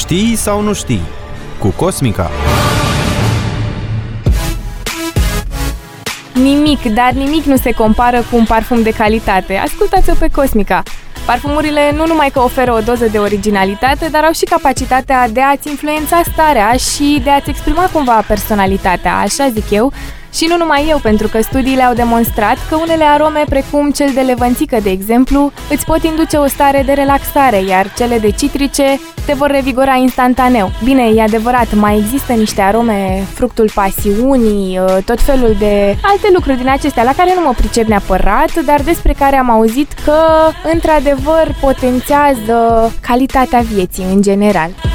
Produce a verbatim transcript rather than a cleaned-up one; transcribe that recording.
Știi sau nu știi? Cu Cosmica. Nimic, dar nimic nu se compară cu un parfum de calitate. Ascultați-o pe Cosmica. Parfumurile nu numai că oferă o doză de originalitate, dar au și capacitatea de a-ți influența starea și de a-ți exprima cumva personalitatea, așa zic eu. Și nu numai eu, pentru că studiile au demonstrat că unele arome, precum cel de levănțică, de exemplu, îți pot induce o stare de relaxare, iar cele de citrice te vor revigora instantaneu. Bine, e adevărat, mai există niște arome, fructul pasiunii, tot felul de alte lucruri din acestea, la care nu mă pricep neapărat, dar despre care am auzit că, într-adevăr, potențează calitatea vieții în general.